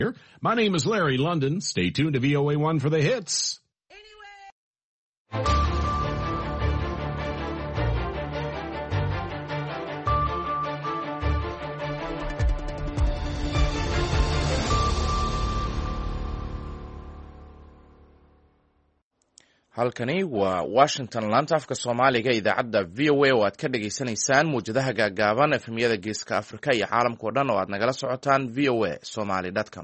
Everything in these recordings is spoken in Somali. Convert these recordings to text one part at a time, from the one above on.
Here. My name is Larry London. Stay tuned to VOA1 for the hits. halkani waa Washington laanta afka Soomaaliga idaacadda VOA oo aad ka dhageysanaysaan muujadaha gaagaaban efemyada Geeska Afrika iyo caalamka oo dhan oo aad nagala socotaan voasomali.com.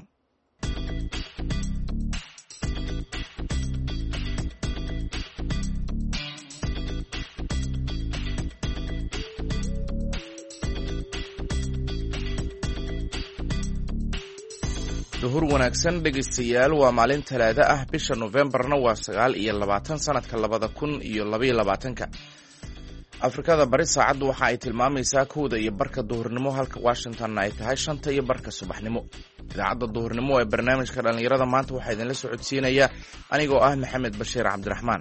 duhur wanaagsan dhegeystayaal waa maalin talaado ah bisha Novembarna waa 9 sanadka 2022 Afrikada bari saacadu waxa ay tilmaamaysaa 1:00 duhurnimo halka Washington ay tahay 5:00 subaxnimo idaacadda duhurnimo ee barnaamijka dhalinyarada maanta waxa idin la socodsiinaya anigoo ah Maxamed Bashiir Cabdiraxmaan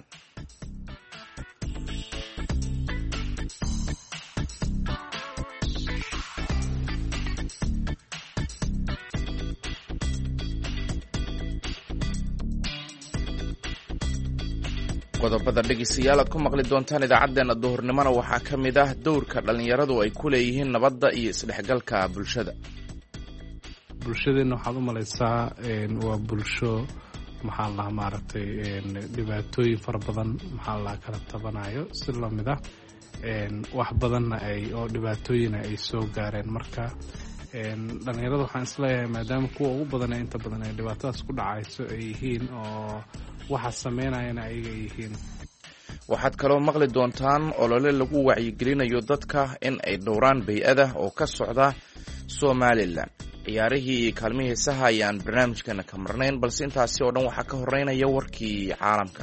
qodobada dhegeystayaal aad ku maqli doontaan idaacadeena duhurnimona waxaa ka mid ah dowrka dhalinyaradu ay ku leeyihiin nabadda iyo isdhexgalka bulshada. bulshadeena waxaad u malaysaa waa bulsho maxaa la maaragtay dhibaatooyin fara badan maxaa la kala tabanayo si la mid ah wax badanna oo dhibaatooyina ay soo gaareen marka dhalinyarada waxaan isleeyahay maadaama kuwa ugu badan inta badan ay dhibaatadaas ku dhacayso ay yihiin oo waxa sameynayana ayaga yihiin. waxaad kaloo maqli doontaan olole lagu wacyigelinayo dadka in ay dhowraan bay'ada oo ka socda Somaliland. ciyaarihii iyo kaalmihii heesaha ayaan barnaamijkeena ka marnayn balse intaasi oo dhan waxaa ka horeynaya warkii caalamka.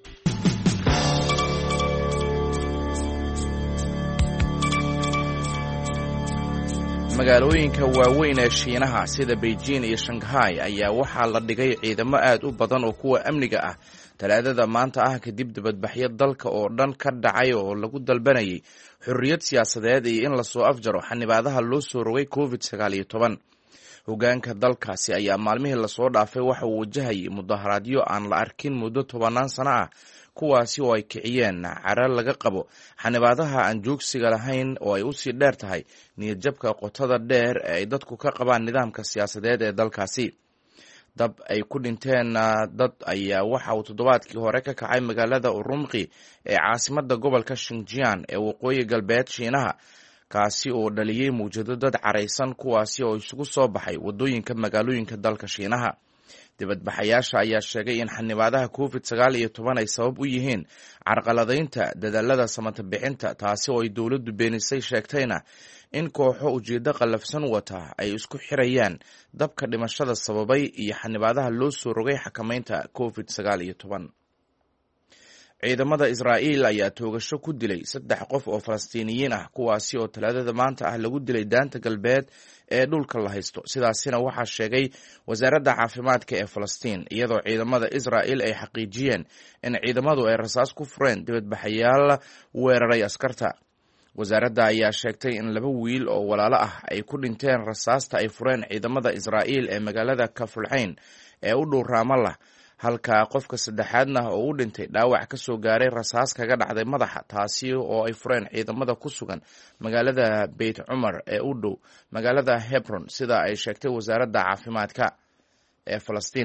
magaalooyinka waaweyn ee Shiinaha sida Beijing iyo Shanghai ayaa waxaa la dhigay ciidamo aad u badan oo kuwa amniga ah talaadada maanta ah kadib dibadbaxyo dalka oo dhan ka dhacay oo lagu dalbanayay xurriyad siyaasadeed iyo in la soo afjaro xanibaadaha loo soo rogay COVID-19. hogaanka dalkaasi ayaa maalmihii la soo dhaafay waxa uu wajahayay mudaharaadyo aan la arkin muddo 10 sano ah kuwaasi oo ay kiciyeen carar laga qabo xanibaadaha aan joogsiga lahayn oo ay u sii dheer tahay niyadjabka qotada dheer ee ay dadku ka qabaan nidaamka siyaasadeed ee dalkaasi. dab ay ku dhinteen dad ayaa waxa uu toddobaadkii hore ka kacay magaalada Urumqi ee caasimadda gobolka Xinjiang ee waqooyi galbeed Shiinaha kaasi oo dhaliyay muujado dad careysan kuwaasi oo isugu soo baxay wadooyinka magaalooyinka dalka Shiinaha. dibadbaxayaasha ayaa sheegay in xanibaadaha COVID-19 ay sabab u yihiin carqaladaynta dadaalada samata bixinta taasi oo ay dowladdu beenisay sheegtayna in kooxo ujeeddo qalafsan wata ay isku xirayaan dabka dhimashada sababay iyo xanibaadaha loo soo rogay xakamaynta COVID-19. ciidamada Israa'iil ayaa toogasho ku dilay 3 qof oo Falastiiniyiin ah kuwaasi oo talaadada maanta ah lagu dilay daanta galbeed ee dhulka la haysto sidaasina waxaa sheegay wasaaradda caafimaadka ee Falastiin iyadoo ciidamada Israa'iil ay xaqiijiyeen in ciidamadu ay rasaas ku fureen dibadbaxayaal weeraray askarta. wasaaradda ayaa sheegtay in 2 wiil oo walaalo ah ay ku dhinteen rasaasta ay fureen ciidamada Israa'iil ee magaalada Kafulcayn ee u dhow Ramallah halka qofka saddexaadna oo u dhintay dhaawac ka soo gaaray rasaas kaga dhacday madaxa taasi oo ay fureen ciidamada ku sugan magaalada Beit Umar ee u dhow magaalada Hebron sida ay sheegtay wasaaradda caafimaadka ee Falastiin.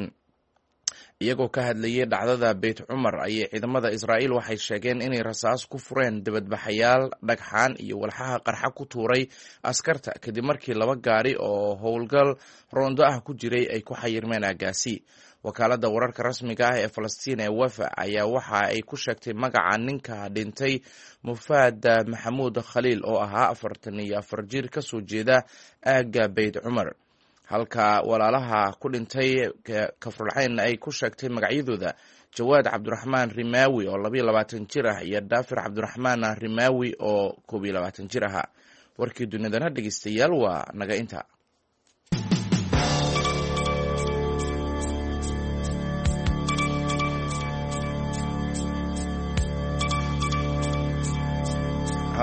iyagoo ka hadlayay dhacdada Beit Umar ayay ciidamada Israa'iil waxay sheegeen inay rasaas ku fureen dibadbaxayaal dhagxaan iyo walxaha qarxa ku tuuray askarta kadib markii 2 gaari oo howlgal roondo ah ku jiray ay ku xayirmeen aagaasi. wakaaladda wararka rasmiga ah ee Falastiin ee Wafa ayaa waxa ay ku sheegtay magaca ninka dhintay Mufaad Maxamuud Khaliil oo ahaa 44 jir ka soo jeeda aaga Beit Umar halka walaalaha ku dhintay Kafurcayn ay ku sheegtay magacyadooda Jawaad Cabdiraxmaan Rimaawi oo 22 jir ah iyo Daafir Cabdiraxmaan Rimaawi oo 22 jir ah. warkii dunidana dhegeystayaal waa naga inta.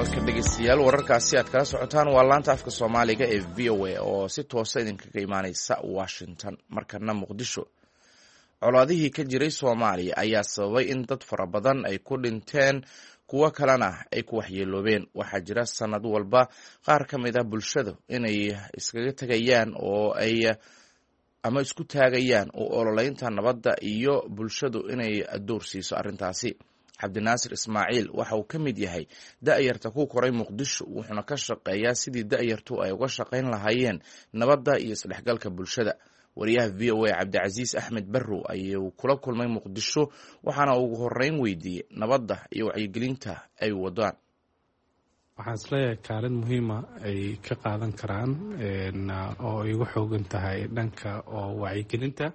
halka dhegeystayaal wararkaasi aad kala socotaan waa laanta afka Soomaaliga ee VOA oo si toos ah idinkaga imaaneysa Washington. Markana Muqdisho, colaadihii ka jiray Soomaaliya ayaa sababay in dad fara badan ay ku dhinteen, kuwa kalena ay ku waxyeeloobeen. Waxaa jira sanad walba qaar ka mid ah bulshada inay iskaga tagayaan oo ay ama isku taagayaan oo ololeynta nabadda iyo bulshadu inay door siiso arrintaasi. Cabdinaasir Ismaaciil waxa uu ka mid yahay da'yarta ku koray Muqdisho, wuxuuna ka shaqeeyaa sidii da'yartu ay uga shaqayn lahaayeen nabadda iyo isdhexgalka bulshada. Wariyaha VOA Cabdicasiis Axmed Barrow ayuu kula kulmay Muqdisho, waxaana ugu horreyn weydiiyey nabadda iyo wacyigelinta ay wadaan. waxaan isleeyahay kaalin muhiima ay ka qaadan karaan oo ay ugu xoogan tahay dhanka oo wacyigelinta.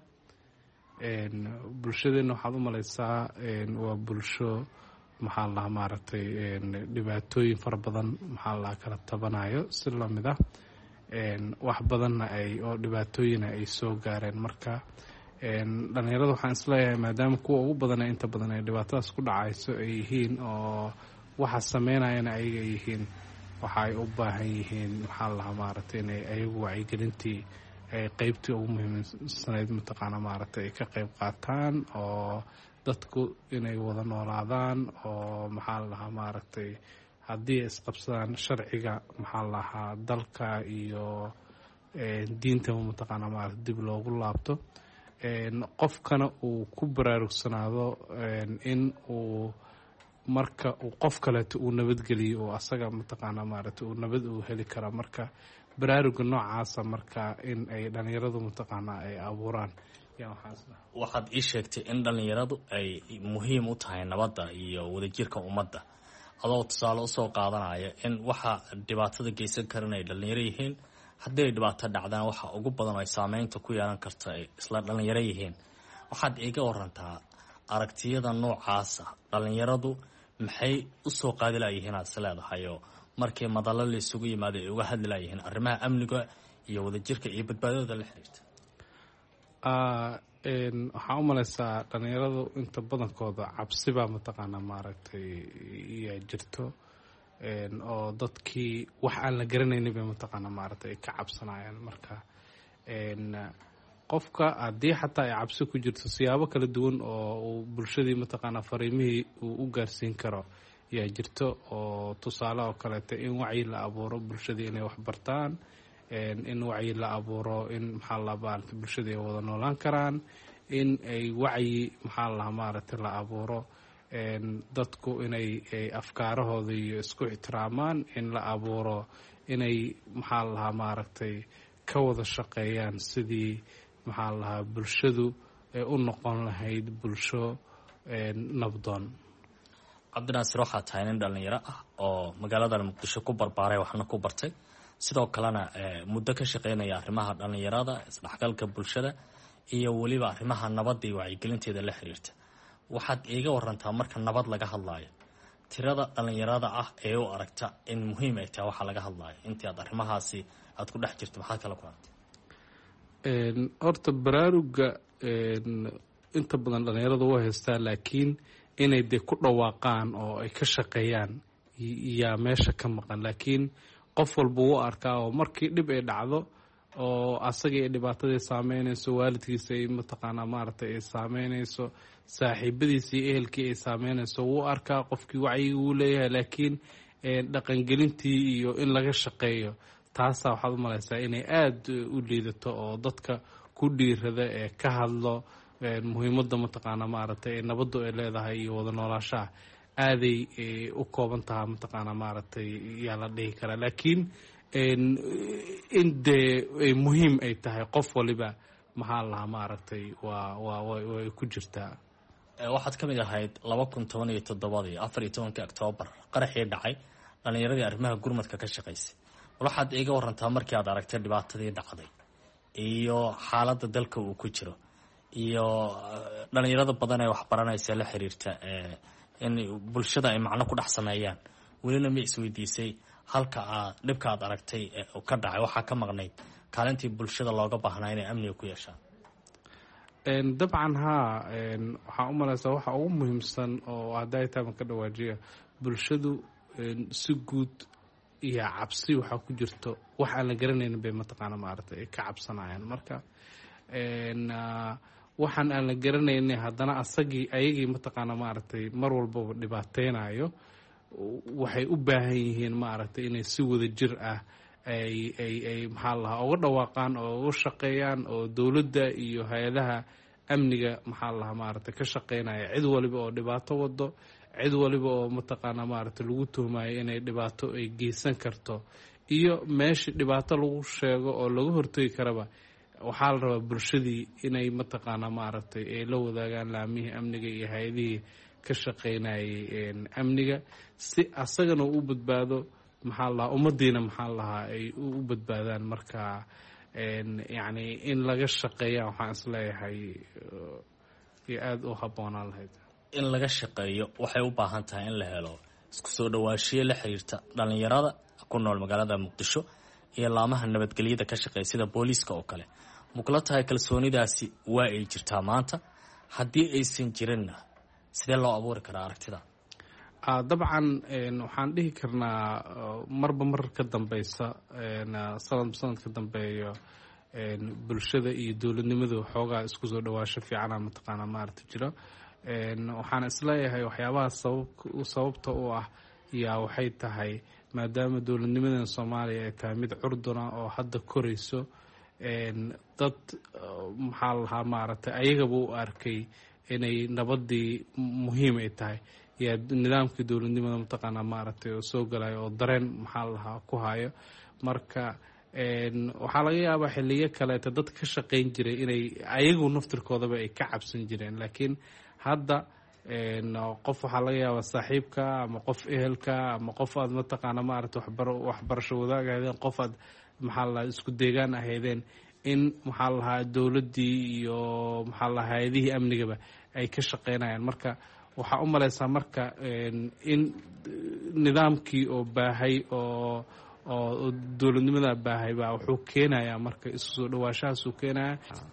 bulshadeena waxaad u malaysaa waa bulsho maaragtay dhibaatooyin fara badan kala tabanayo si lamid ah wax badanna oo dhibaatooyina ay soo gaareen. marka dhalinyarada waxaan isleeyahay maadaama kuwa ugu badan inta badan ay dhibaatadaas ku dhacayso ay yihiin oo waxa sameynayana ayaga yihiin, waxay u baahan yihiin maaragtay inay ayagu wacyigelintii ay qaybtii ugu muhiimsanayd maaragtay ay ka qayb qaataan oo dadku inay wada noolaadaan oo maaragtay haddii isqabsadaan sharciga dalka iyo diinta maaragtay dib loogu laabto, qofkana uu ku baraarugsanaado in uu marka uu qof kaleeto uu nabadgeliyo oo asaga maaragtay uu nabad uu heli kara. marka baraaruga noocaasa marka in ay dhalinyaradu ay abuuraan. waxaad ii sheegtay in dhalinyaradu ay muhiim u tahay nabadda iyo wadajirka ummadda, adoo tusaale usoo qaadanaya in waxa dhibaatada geysan karan ay dhalinyaro yihiin. haddii ay dhibaato dhacdaan waxa ugu badan ay saameynta ku yeelan karta ay isla dhalinyaro yihiin. waxaad iiga warantaa aragtiyada noocaasa dhalinyaradu maxay usoo qaadi layihiin aad is leedahay oo markii madallo la isugu yimaaday ay uga hadli layihiin arrimaha amniga iyo wadajirka iyo badbaadada la xiriirta? waxaan u malaysaa dhalinyaradu inta badankooda cabsibaa maaragtay iyaa jirto oo dadkii wax aan la garanaynin bay maaragtay ka cabsanayaan. marka qofka haddii xataa ay cabsi ku jirto siyaabo kala duwan oo uu bulshadii fariimihii uu u gaarsiin karo yaa jirto, oo tusaale oo kaleeto in wacyi la abuuro bulshadii inay wax bartaan, in wacyi la abuuro in bulshadii ay wada noolaan karaan, in ay wacyi maaragtay la abuuro dadku inay afkaarahooda iyo isku ixtiraamaan, in la abuuro inay maaragtay ka wada shaqeeyaan sidii bulshadu ay u noqon lahayd bulsho nabdoon. cabdinaasir, waxaa tahay nin dhalinyaro ah oo magaalada Muqdisho ku barbaaray waxna ku bartay, sidoo kalena muddo ka shaqeynaya arrimaha dhalinyarada, isdhexgalka bulshada iyo weliba arrimaha nabadda iyo wacyigelinteeda la xiriirta. waxaad iiga warantaa marka nabad laga hadlaayo tirada dhalinyarada ah ee u aragta in muhiim ay tahay waxa laga hadlaayo. intii aad arrimahaasi aad ku dhex jirto maxaad kala kulantay? horta baraaruga inta badan dhalinyarada waa haystaa, laakiin inay dee ku dhawaaqaan oo ay ka shaqeeyaan yaa meesha ka maqan. laakiin qof walba wuu arkaa oo markii dhib ay dhacdo oo asagii ay dhibaatadii saameynayso, waalidkiisa ay maaragtay ay saameynayso, saaxiibadiisa iyo ehelkii ay saameynayso, wuu arkaa qofkii wacyiga wuu leeyahay. laakiin dhaqangelintii iyo in laga shaqeeyo taasaa waxaad u malaysaa inay aada u liidato oo dadka ku dhiirada ee ka hadlo muhiimadda maaragtay ee nabaddu ay leedahay iyo wada noolaashaha aaday u kooban tahay maaragtay yaa la dhihi karaa. laakiin in dee muhiim ay tahay qof waliba maaragtay way ku jirtaa. waxaad ka mid ahayd 2017 14 Oktoobar qaraxii dhacay dhalinyaradii arrimaha gurmadka ka shaqaysay. waxaad iiga warantaa markii aad aragtay dhibaatadii dhacday iyo xaaladda dalka uu ku jiro iyo dhalinyarada badan ee waxbaranaysa la xiriirta in bulshada ay macno ku dhex sameeyaan, welina ma isweydiisay halka dhibka aad aragtay ka dhacay waxaa ka maqnayd kaalintii bulshada looga baahnaa inay amniga ku yeeshaan? dabcan haa, waxaan u malaysaa waxa ugu muhiimsan oo hadday taama ka dhawaajiya bulshadu si guud iyo cabsi waxaa ku jirto wax aan la garanaynin bay mataqaana maaragtay ka cabsanayaan. marka waxaan aan la garanaynin haddana ayagii mataqaana maaragtay mar walbaba dhibaateynayo waxay u baahan yihiin maaragtay inay si wada jir ah ay maxaa lahaa uga dhawaaqaan oo uga shaqeeyaan oo dowladda iyo hay-adaha amniga maxaa lahaa maaragtay ka shaqeynaya cid waliba oo dhibaato wado, cid waliba oo mataqaana maaragtay lagu tuhmayo inay dhibaato ay geysan karto iyo meeshii dhibaato lagu sheego oo laga hortegi karaba waxaa la rabaa bulshadii inay mataqaana maaragtay ay la wadaagaan laamihii amniga iyo hay-adihii ka shaqeynayay amniga si asagana u badbaado maxaa lahaa ummadiina maxaa lahaa ay u badbaadaan. marka yacni in laga shaqeeya waxaan isleeyahay iyo aada u habboonaan lahayd. in laga shaqeeyo waxay u baahan tahay in la helo isku soo dhawaashiyo la xiriirta dhalinyarada ku nool magaalada muqdisho iyo laamaha nabadgelyada ka shaqeeya sida booliiska oo kale. mukula tahay kalsoonidaasi waa ay jirtaa maanta, haddii aysan jirinna sidee loo abuuri karaa aragtida? dabcan waxaan dhihi karnaa marba mar ka dambeysa sanad ka dambeeyo bulshada iyo dowladnimadu xoogaa isku soo dhawaasho fiicana mataqaana maaragta jiro. waxaan isleeyahay waxyaabaha sababta u ah yaa waxay tahay maadaama dowladnimadan Soomaaliya ay tahay mid curduna oo hadda korayso, dad maxaa lahaa maaragtay ayagaba u arkay inay nabadii muhiim ay tahay yaa nidaamkii dowladnimada mataqaana maaragtay oo soo galayo oo dareen maxaa lahaa ku hayo. marka waxaa laga yaabaa xilliyo kaleeta dad ka shaqayn jiray inay ayagu naftirkoodaba ay ka cabsan jireen, laakiin hadda qof waxaa laga yaabaa saaxiibka ama qof ehelka ama qof aad mataqaana maaragtay waxbarasho wadaag ahaydeen, qof aad maxaa lahaa isku deegaan ahaydeen in maxaa lahaa dowladdii iyo maxaa lahaa hay-adihii amnigaba ay ka shaqeynayaan. marka waxaa u malaysaa marka in nidaamkii oo baahay oo dowladnimada baahay baa wuxuu keenayaa marka isu soo dhawaashahaasuu keenaya.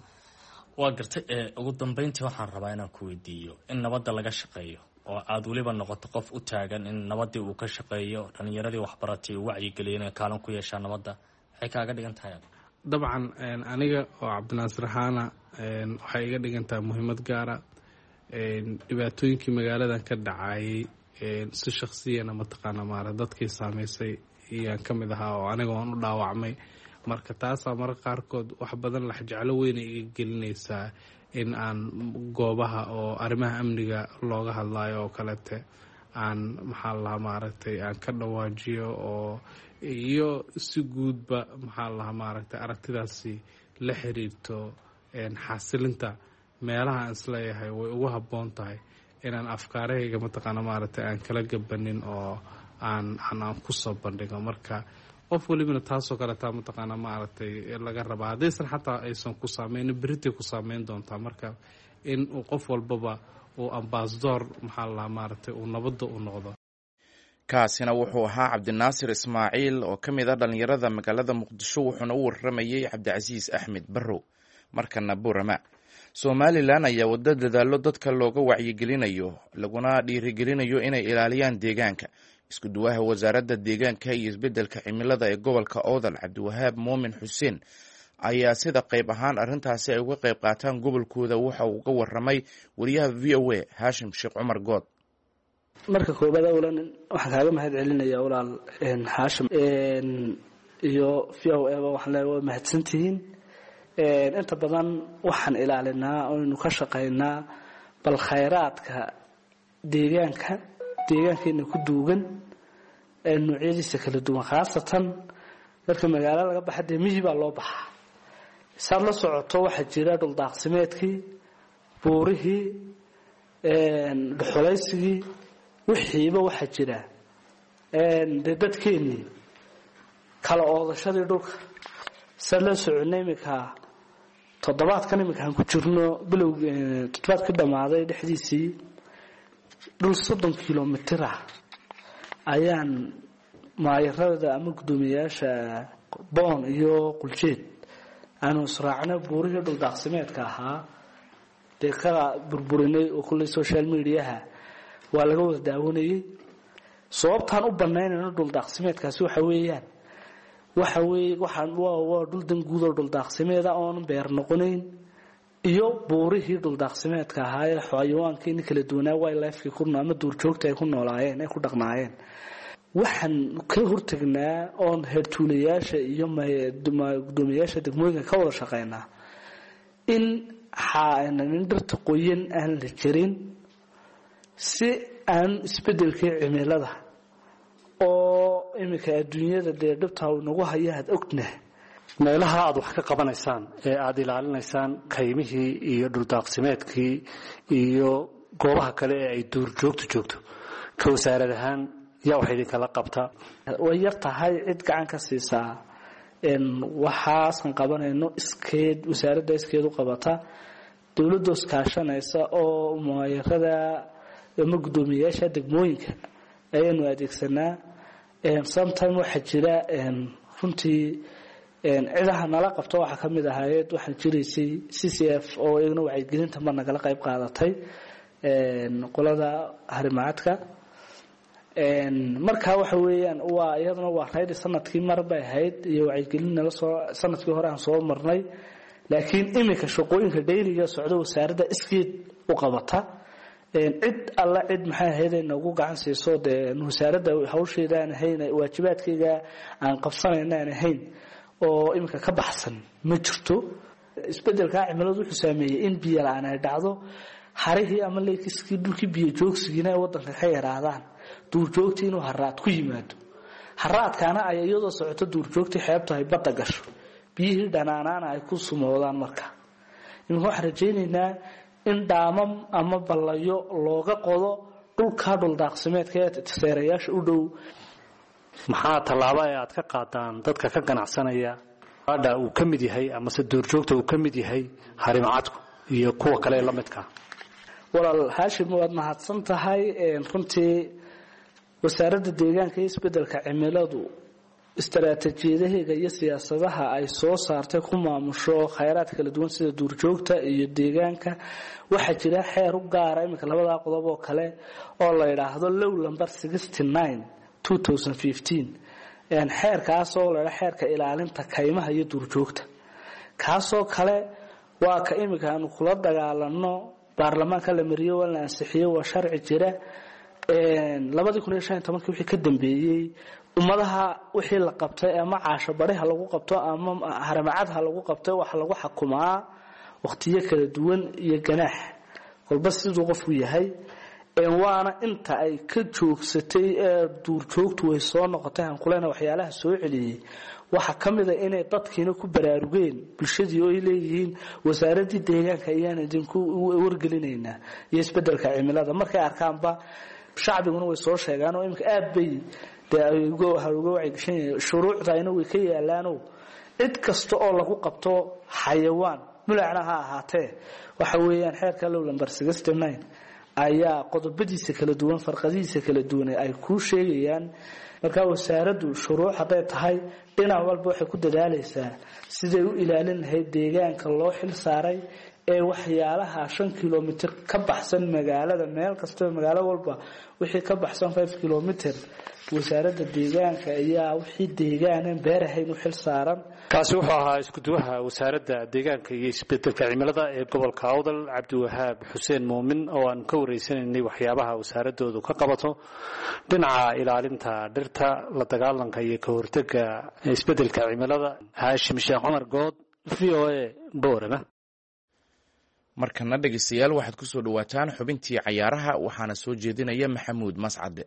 waa gartay. ugu dambeyntii waxaan rabaa inaan ku weydiiyo in nabadda laga shaqeeyo oo aada weliba noqoto qof u taagan in nabaddii uu ka shaqeeyo, dhalinyaradii waxbaratay uu wacyigeliyo inay kaalin ku yeeshaan nabadda, waxay kaaga dhigan tahay? dabcan aniga oo cabdinaasir ahaana waxay iga dhigan tahay muhiimad gaara. dhibaatooyinkii magaaladan ka dhacayay si shaksiyana mataqaana maara dadkii saameysay iyaan ka mid ahaa oo aniga waan u dhaawacmay. marka taasaa mararka qaarkood wax badan laxjeclo weyna iga gelinaysaa in aan goobaha oo arrimaha amniga looga hadlayo oo kalete aan maxaa lahaa maaragtay aan ka dhawaajiyo oo iyo si guudba maxaa lahaa maaragtay aragtidaasi la xiriirto xasilinta meelaha aan isleeyahay way ugu habboon tahay inaan afkaarahayga mataqaana maaragtay aan kala gabanin oo aan ku soo bandhigo. marka qof walibana taasoo kaletaa mataqaana maaragtay laga rabaa haddaysan xataa aysan ku saameynin beritay ku saameyn doontaa. marka in uu qof walbaba uu ambasador maxaa lahaa maaragtay uu nabadda u noqdo. kaasina wuxuu ahaa cabdinaasir ismaaciil oo ka mid ah dhalinyarada magaalada muqdisho, wuxuuna u waramayey cabdicasiis axmed barrow. markana Buurama. Somalilan ayaa wada dadaalo dadka looga wacyigelinayo laguna dhiirigelinayo inay ilaaliyaan deegaanka. isku duwaha wasaaradda deegaanka iyo isbeddelka cimilada ee gobolka Awdal Cabdiwahaab Muumin Xuseen ayaa sida qayb ahaan arrintaasi ay uga qayb qaataan gobolkooda waxa uu uga waramay wariyaha VOA Haashim Sheekh Cumar Good. marka koobaad awlan waxaan kaaga mahad celinayaa walaal Haashim iyo VOA waxaan leeyahay mahadsantihiin. inta badan waxaan ilaalinaa oo inuu ka shaqeynaa bal khayraadka deegaankeena ku duugan noocyadiisa kala duwan, khaasatan marka magaalo laga baxa dee miyi baa loo baxaa. saad la socoto waxaa jira dhuldaaqsimeedkii, buurihii, dhuxulaysigii, wixiiba waxaa jira dee dadkeennii kala oodashadii dhulka. saad la soconay iminka toddobaadkan iminka aan ku jirno toddobaadkii dhammaaday dhexdiisii dhul 30 kilomitir ah ayaan maayarada ama guddoomiyaasha Boon iyo Quljeed aanu israacna buurihii dhul daaqsimeedka ahaa deeqa burburinay oo kulli social media waa laga wada daawanayay. sababtaan u banaynayno dhul daaqsimeedkaasi waxa weeye waa dhul danguud oo dhul daaqsimeeda oon beer noqonayn iyo buurihii dhul daaqsimeedka ahaa ee xayawaankii kala duwanaa wildlife ama duurjoogta ay ku noolaayeen ay ku dhaqnaayeen waxaan ka hortagnaa oon heertuulayaasha iyo gudoomiyaasha degmooyinka ka wada shaqeynaa in dhirta qoyan aan la jarin si aan isbedelkii cimilada oo iminka adduunyada dee dhibtaa nagu haya aad ognahay meelaha aad wax ka qabanaysaan ee aad ilaalinaysaan kaymihii iyo dhuldaaqsimeedkii iyo goobaha kale ee ay duurjoogtu joogto ka wasaarad ahaan yaa wax idinkala qabta way yar tahay cid gacan ka siisaa waxaasan qabanayno iskeed wasaaradda iskeed u qabata dowladda iskaashanaysa oo muwaayarada ama gudoomiyayaasha degmooyinka ayaanu adeegsanaa sometime waxaa jira runtii cidaha nala qabto waxaa ka mid ahaayed waxaan jiraysay CCF oo iyaguna wacyigelinta mar nagala qayb qaadatay qolada harimacadka markaa waxa weeyaan waa iyaduna waa rayd sanadkii mar bay ahayd iyo wacyigelin nala soo sanadkii hore aan soo marnay laakiin iminka shaqooyinka dhayliga socda wasaaradda iskeed u qabata cid alla cid maxay ahayd nagu gacan siiso dee wasaaradda hawsheeda aan ahayn waajibaadkayga aan qabsanayna aan ahayn oo iminka ka baxsan ma jirto isbedelka cimiladu wuxuu saameeyay in biyo la'aan ay dhacdo harihii ama leekiskii dhulkii biyo joogsigiina ay wadanka ka yaraadaan duurjoogtii inuu haraad ku yimaado haraadkaana ay iyadoo socoto duurjoogtii xeebtu ay badda gasho biyihii dhanaanaana ay ku sumoodaan markaa iminka waxaan rajaynaynaa in dhaamam ama ballayo looga qodo dhulkaa dhuldaaqsimeedka ee seerayaasha u dhow maxaa tallaabo ee aad ka qaadaan dadka ka ganacsanaya adha uu ka mid yahay amase duurjoogta uu ka mid yahay harimacadku iyo kuwa kale la midka walaal Haashim waad mahadsan tahay runtii wasaaradda deegaanka iyo isbedelka cimiladu istaraatiijiyadaheeda iyo siyaasadaha ay soo saartay ku maamusho khayraad kala duwan sida duurjoogta iyo deegaanka waxa jira xeer u gaar ah iminka labada qodob oo kale oo la yiraahdo law number 69 2015 xeerkaas oo la xeerka ilaalinta kaymaha iyo duurjoogta kaasoo kale waa ka iminka aanu kula dagaalano baarlamaanka la mariyo wala ansixiyo waa sharci jira 2015 wixii ka dambeeyay ummadaha wixii la qabtay ama caasho bariha lagu qabto ama haramacadha lagu qabtay wax lagu xukumaa waqtiyo kala duwan iyo ganaax walba sidoo qofku yahay waana inta ay ka joogsatay duurjoogtu way soo noqotay aan kuleena waxyaalaha soo celiyay waxa kamid ah inay dadkiina ku baraarugeen bulshadii oo ay leeyihiin wasaaradda deegaanka ayaan idinku wargelinayna iyo isbedelka cimilada markay arkaanba shacbiguna way soo sheegaan oo imka aad bay uga wacyigashan shuruucdayna way ka yaalaan cid kasta oo lagu qabto xayawaan mulacna ha ahaatee waxa weeyaan xeerka law number 69 ayaa qodobadiisa kala duwan farqadiisa kala duwan ay ku sheegayaan marka wasaaraddu shuruuc haday tahay dhinac walba waxay ku dadaalaysaa sidii u ilaalin lahayd deegaanka loo xil saaray ee waxyaalaha 5 kilomitir ka baxsan magaalada meel kasta magaalo walba wixii ka baxsan 5 kilomitir wasaaradda deegaanka ayaa wixii deegaaneen beerahayn u xil saaran kaasi wuxuu ahaa isku duwaha wasaaradda deegaanka iyo isbedelka cimilada ee gobolka Awdal Cabdiwahaab Xuseen Muumin oo aan ka wareysanaynay waxyaabaha wasaaradoodu ka qabato dhinaca ilaalinta dhirta la dagaalanka iyo ka hortagga isbedelka cimilada Haashim Sheekh Cumar Good VOA Boorama markana dhageystayaal waxaad ku soo dhawaataan xubintii cayaaraha waxaana soo jeedinaya Maxamuud Mascade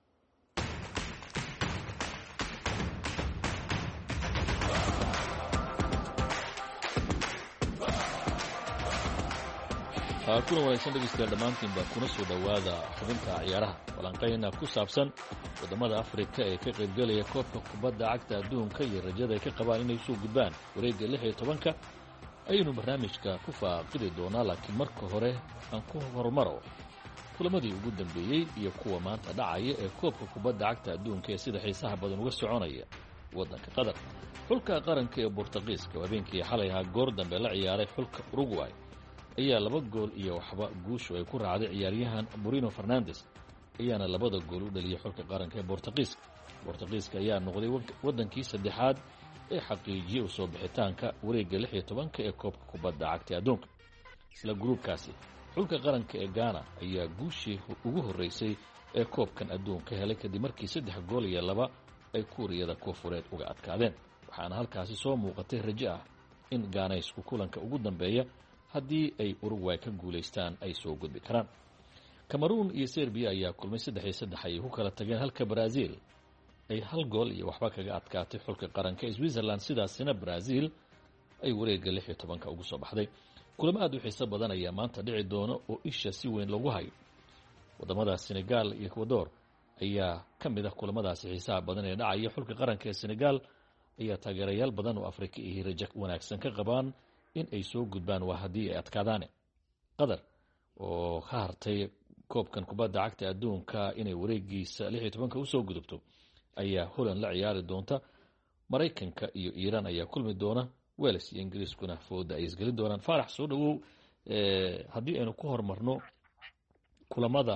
kuna wanaagsan dhegeystayaal dhammaantiinba kuna soo dhowaada xubinta ciyaaraha falanqayna ku saabsan waddamada Afrika ee ka qaybgalaya koobka kubadda cagta adduunka iyo rajada ay ka qabaan inay soo gudbaan wareegga 16 ayaynu barnaamijka ku faaqidi doonaa laakiin marka hore aan ku hormaro kulamadii ugu dambeeyey iyo kuwa maanta dhacaya ee koobka kubadda cagta adduunka ee sida xiisaha badan uga soconaya waddanka Qatar xulka qaranka ee Boortaqiiska habeenkii xalay ahaa goor dambe la ciyaaray xulka Uruguay ayaa 2 gool iyo waxba guushu ay ku raacday ciyaaryahan Bruno Fernandes ayaana labada gool u dhaliyay xulka qaranka ee Boortaqiiska ayaa noqday wadankii saddexaad ee xaqiijiyay soo bixitaanka wareegga 16 ee koobka kubadda cagta adduunka. isla gruubkaasi xulka qaranka ee Ghana ayaa guushii ugu horeysay ee koobkan adduunka helay kadib markii 3-2 ay Kuuriyada Koonfureed uga adkaadeen. waxaana halkaasi soo muuqatay rajo ah in Ghana isku kulanka ugu dambeeya haddii ay Uruguay ka guuleystaan ay soo gudbi karaan. Cameroon iyo Serbia ayaa kulmay 3-3 ay ku kala tageen, halka Brazil ay 1 gool iyo waxba kaga adkaatay xulka qaranka Switzerland. sidaasina Brazil ay wareegga 16 ugu soo baxday. kulamo aad u xiiso badan ayaa maanta dhici doona oo isha si weyn lagu hayo. wadamada Senegal iyo Ecuador ayaa ka mid ah kulamadaasi xiisaha badan ee dhacaya. xulka qaranka ee Senegal ayaa taageerayaal badan oo Afrika iyo rajo wanaagsan ka qabaan in ay soo gudbaan waa haddii ay adkaadaan. Qatar oo ka hartay koobkan kubadda cagta adduunka inay wareegiisa 16 u soo gudubto ayaa Holland la ciyaari doonta. Mareykanka iyo Iran ayaa kulmi doona. Wales iyo Ingiriiskuna fooda ay isgelin doonaan. Faarax soo dhawow. haddii aynu ku hormarno kulamada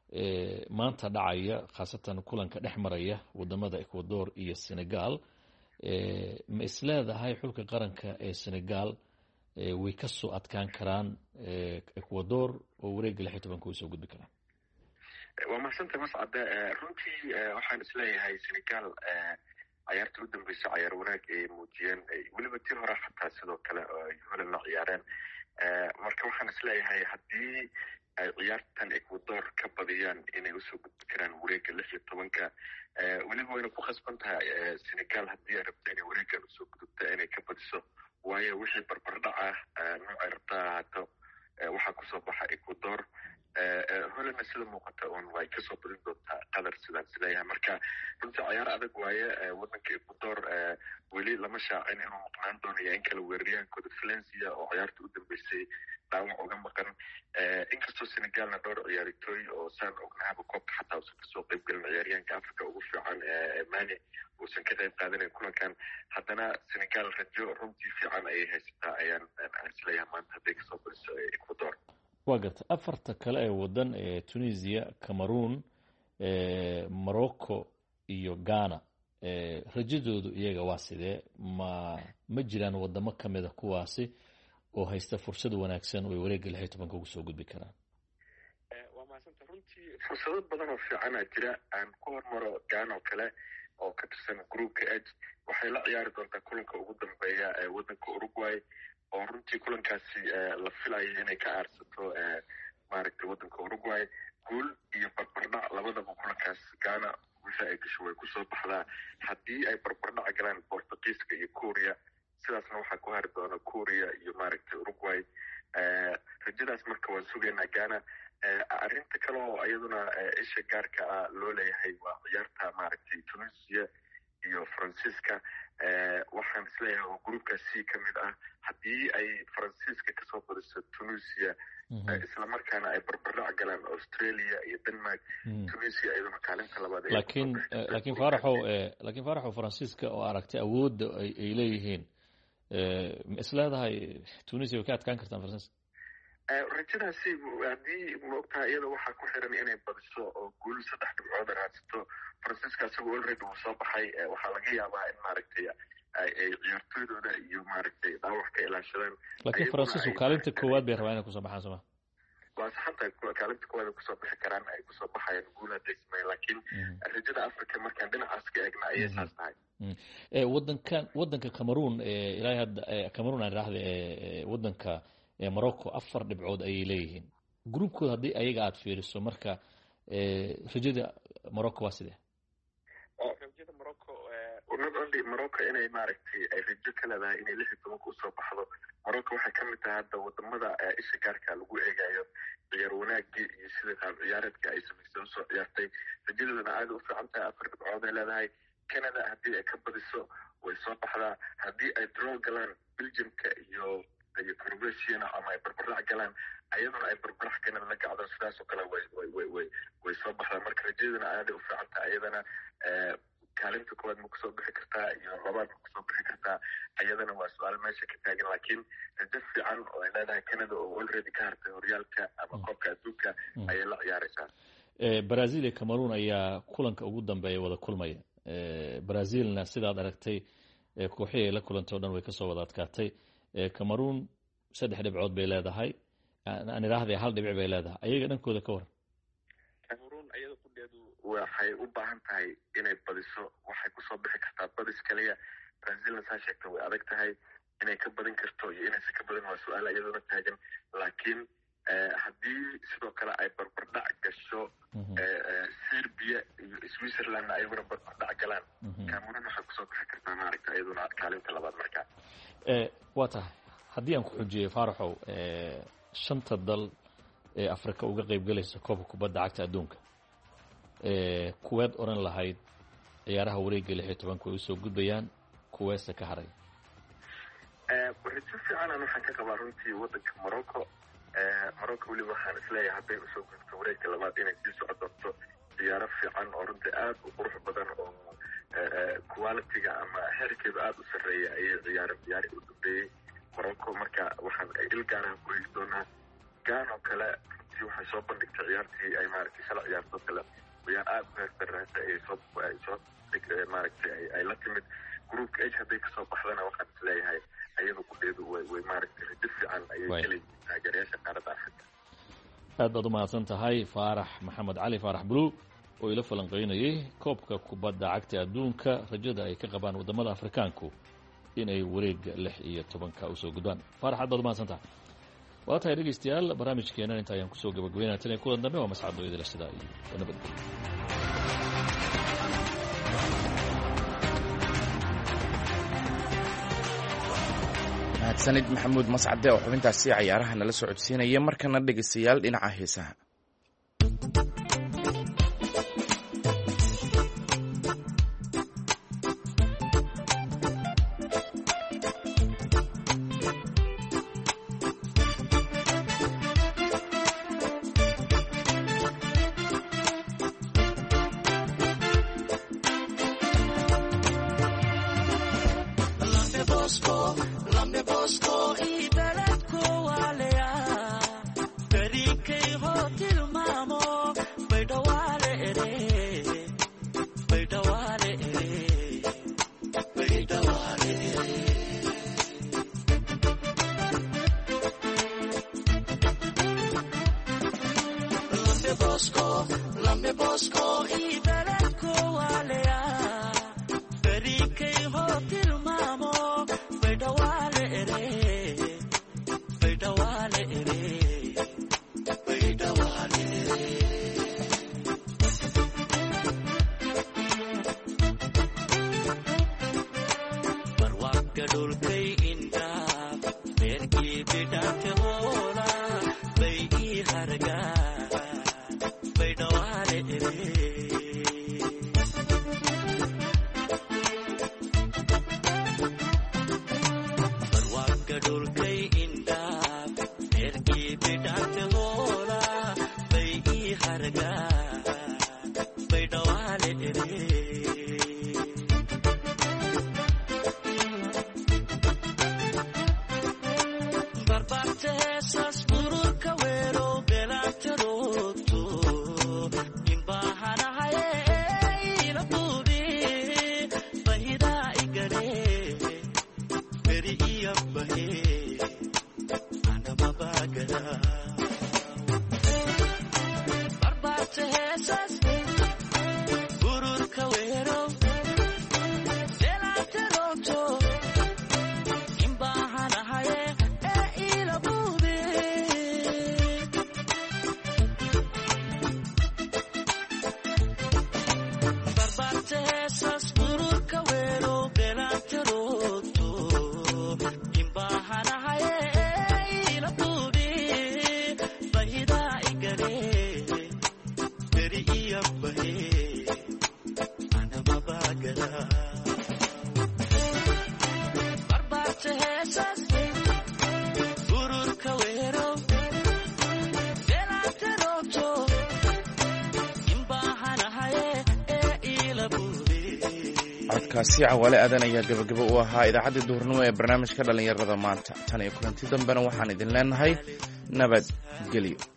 maanta dhacaya, khaasatan kulanka dhex maraya wadamada Ecuador iyo Senegal, ma isleedahay xulka qaranka ee Senegal way ka soo adkaan karaan Ecuador oo wareegga 16 u soo gudbi karaan? waa mahadsantahay Mascade. runtii waxaan isleeyahay Senegal ciyaarta u dambeysay ciyaar wanaag ay muujiyeen, weliba tii hore xataa sidoo kale ay Holland la ciyaareen. marka waxaan isleeyahay haddii ay ciyaartan Ecuador ka badiyaan inay usoo gudbi karaan wareegga 16. weliba wayna ku khasban tahay Senegal haddii ay rabto inay wareeggan usoo gudubto inay ka badiso, waayo wixii barbardhac ah noocay rabtaa ahaato waxaa kusoo baxa Ecuador. Hollandna sida muuqata un way kasoo badin doontaa Qatar, sidaan isleeyahay. marka runtii ciyaar adag waaye. wadanka Ecuador weli lama shaacin inuu maqnaan doonayo in kala weeraryahankooda Valencia oo ciyaarta u dambeysay dhaawac uga maqan. inkastoo Senegalna dhowr ciyaartooy oo saan ognahaba koobka xataa uusan kasoo qayb galin ciyaaryahanka Afrika ugu fiican Mane uusan ka qayb qaadanayn kulankan, haddana Senegal rajo runtii fiican ayay haysataa ayaan isleeyahay maanta hadday kasoo badiso Ecuador. waa garta afarta kale ee wadan ee Tunisia, Cameroon, Morocco iyo Ghana, rajadoodu iyaga waa sidee? ma jiraan wadamo ka mid ah kuwaasi oo haysta fursad wanaagsan oo ay wareegga 16 ugu soo gudbi karaan? waa mahadsantahay. runtii fursado badan oo fiican aa jira. aan ku hormaro Ghana oo kale oo ka tirsan groupka H. waxay la ciyaari doontaa kulanka ugu dambeeya ee wadanka Uruguay, oo runtii kulankaasi la filayo inay ka aarsato maaragtay wadanka Uruguay. guul iyo barbardhac labadaba kulankaas Ghana wixii ay gasho way kusoo baxdaa. haddii ay barbardhac galaan Boortaqiiska iyo Kuuriya, sidaasna waxaa ku hari doona Kuuriya iyo maaragtay Uruguay. rajadaas marka waan sugaynaa Ghana. arrinta kale oo iyaduna isha gaarka ah loo leeyahay waa ciyaarta maaragtay Tunisia iyo Faransiiska. waxaan isleeyahay oo gruupka C ka mid ah, haddii ay Faransiiska kasoo badiso Tunisia isla markaana ay barbardhac galaan Australia iyo Denmark, Tunisia iyaduna kaalinta labaad. laakiin Faaraxo Faransiiska oo aragtay awoodda ay leeyihiin, ma isleedahay Tunisia way ka adkaan kartaan Faransiiska? rajadaasi haddii maogtaha iyada waxaa ku xiran inay badiso oo guul 3 dhibcood raadsato. Faransiiska isagoo already uu soo baxay, waxaa laga yaabaa in maaragtay ay ciyaartooydooda iyo maaragtay dhaawac ka ilaashadaan. laakiin Faransiisku kaalinta koowaad bay rabaa inay kusoo baxaan Soomaa. waa saxanta kaalinta koowaad ay kusoo bixi karaan, ay kusoo baxayaan guul hadday sameeyaan. laakiin rajada Afrika markaan dhinacaas ka eegna ayay saas tahay. wadanka Cameroon ilaa hadda Cameroon aan raahday wadanka Morocco 4 dhibcood ayay leeyihiin. groupkooda haddii ayaga aad fiiriso marka rajada Morocco waa sidee? rajada Morocco not only Morocco inay maaragtay ay rajo ka leedahay inay 16 usoo baxdo. Morocco waxay ka mid tahay hadda wadamada isha gaarka lagu eegayo ciyaar wanaagii iyo sida qaab ciyaareedka ay samaysay usoo ciyaartay. rajadoodana aad u fiican tahay. 4 dhibcood ay leedahay. Canada haddii ay ka badiso way soo baxdaa. haddii ay draw galaan Belgiumka iyo Croatia ama ay barbardhac galaan, ayaduna ay barbardhac Canada la gacdo, sidaas oo kale way soo baxdaa. marka rajadana aad u fiican tahay. ayadana kaalinta koowaad ma kusoo bixi kartaa iyo labaad ma kusoo bixi kartaa? ayadana waa su-aal meesha ka taagan. laakiin rajo fiican oo ay leedahay Canada oo already ka hartay horyaalka ama koobka adduunka ayay la ciyaaraysaa. brazil iyo cameroon ayaa kulanka ugu dambeeya wada kulmaya. brazilna sidaad aragtay kooxihii ay la kulantay o dhan way kasoo wada adkaatay. cameroon 3 dhibcood bay leedahay, aan idhaahday 1 dhibic bay leedahay. ayaga dhankooda ka waran. cameroon iyada kudheedu waxay u baahan tahay inay badiso, waxay kusoo bixi kartaa badis kaliya. brazilna saa sheegta way adag tahay, inay ka badin karto iyo inaysa ka badin waa su-aal iyadoona taagan. laakiin haddii sidoo kale ay barbardhac gasho serbia iyo switzerland ayaguna barbardhac galaan, cameroon waxay kusoo bixi kartaa maaragta iyaduna kaalinta labaad. markaa waa tahay haddii aan ku xujiyey faaraxow, 5 dal ee afrika uga qaybgalaysa koobka kubadda cagta adduunka, kuweed oran lahayd ciyaaraha wareegga 16 way usoo gudbayaan, kuweesta ka haray? rajo fiican waxaan ka qabaa runtii wadanka morocco. weliba waxaan isleeyahay hadday usoo gudubto wareegga labaad inay sii socon doonto ciyaaro fiican oo runtii aad u qurux badan oo quality-ga ama heerkeedu aad u sarreeya ayay ciyaarihii u dambeeyey morocco. marka waxaan il gaaraha ku heli doonaa. gaan oo kale runtii waxay soo bandhigtay ciyaartii ay maaragtay shala ciyaartoo kale ciyaar aad u heerdarreysa maaragtay ay la timid. groupka h hadday kasoo baxdana waxaan isleeyahay ayada kudheedu way maaragtay rajo fiican ayay kaleyihiin taageerayaasha qaaradda afrika. aad baad u mahadsan tahay faarax maxamed cali faarax buluug oo ila falanqeynayay koobka kubadda cagta adduunka, rajada ay ka qabaan wadamada afrikaanku inay wareegga 16 usoo gudbaan. faarax aad baad u mahadsan tahay. waa tahay dhegeystayaal, barnaamijkeenan inta ayaan kusoo gabagabeynaa. tan iyo kulan dambe waa mascado idila sidaa iyo nabadgelyo. mahadsanid maxamuud mascade oo xubintaasi cayaaraha nala soo codsiinaya. markana dhegeystayaal dhinaca heesaha. codkaasi cawaale aadan ayaa gabagabo u ahaa idaacaddii duhurnimo ee barnaamijka dhallinyarada maanta. tan iyo kulanti dambena waxaan idin leenahay nabadgelyo.